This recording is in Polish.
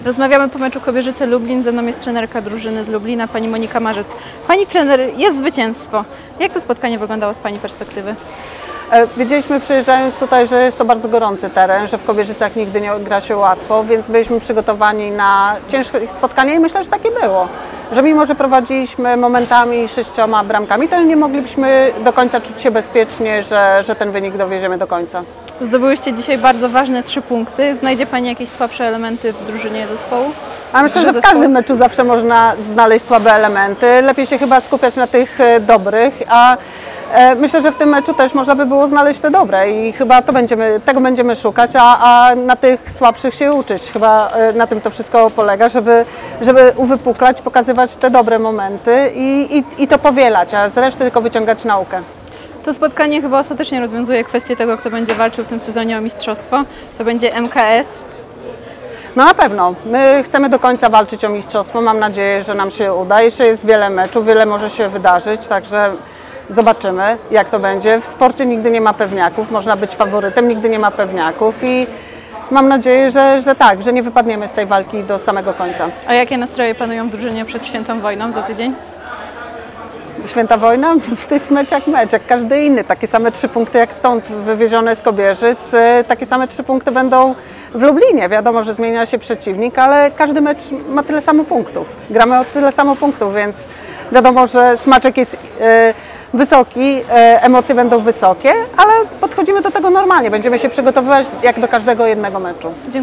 Rozmawiamy po meczu Kobierzyce-Lublin. Ze mną jest trenerka drużyny z Lublina, pani Monika Marzec. Pani trener, jest zwycięstwo. Jak to spotkanie wyglądało z pani perspektywy? Wiedzieliśmy, przyjeżdżając tutaj, że jest to bardzo gorący teren, że w Kobierzycach nigdy nie gra się łatwo, więc byliśmy przygotowani na ciężkie spotkanie i myślę, że takie było. Że mimo, że prowadziliśmy momentami 6 bramkami, to nie moglibyśmy do końca czuć się bezpiecznie, że ten wynik dowieziemy do końca. Zdobyłyście dzisiaj bardzo ważne 3 punkty. Znajdzie pani jakieś słabsze elementy w drużynie zespołu? A myślę, że w każdym meczu zawsze można znaleźć słabe elementy. Lepiej się chyba skupiać na tych dobrych, a myślę, że w tym meczu też można by było znaleźć te dobre i chyba tego będziemy szukać, a na tych słabszych się uczyć. Chyba na tym to wszystko polega, żeby uwypuklać, pokazywać te dobre momenty i to powielać, a z reszty tylko wyciągać naukę. To spotkanie chyba ostatecznie rozwiązuje kwestię tego, kto będzie walczył w tym sezonie o mistrzostwo. To będzie MKS. No na pewno. My chcemy do końca walczyć o mistrzostwo. Mam nadzieję, że nam się uda. Jeszcze jest wiele meczów, wiele może się wydarzyć, także zobaczymy, jak to będzie. W sporcie nigdy nie ma pewniaków. Można być faworytem, nigdy nie ma pewniaków i mam nadzieję, że tak, że nie wypadniemy z tej walki do samego końca. A jakie nastroje panują w drużynie przed Świętą Wojną za tydzień? Święta wojna? To jest mecz, jak każdy inny. Takie same 3 punkty jak stąd wywiezione z Kobierzyc, takie same 3 punkty będą w Lublinie. Wiadomo, że zmienia się przeciwnik, ale każdy mecz ma tyle samo punktów. Gramy o tyle samo punktów, więc wiadomo, że smaczek jest wysoki, emocje będą wysokie, ale podchodzimy do tego normalnie. Będziemy się przygotowywać jak do każdego jednego meczu.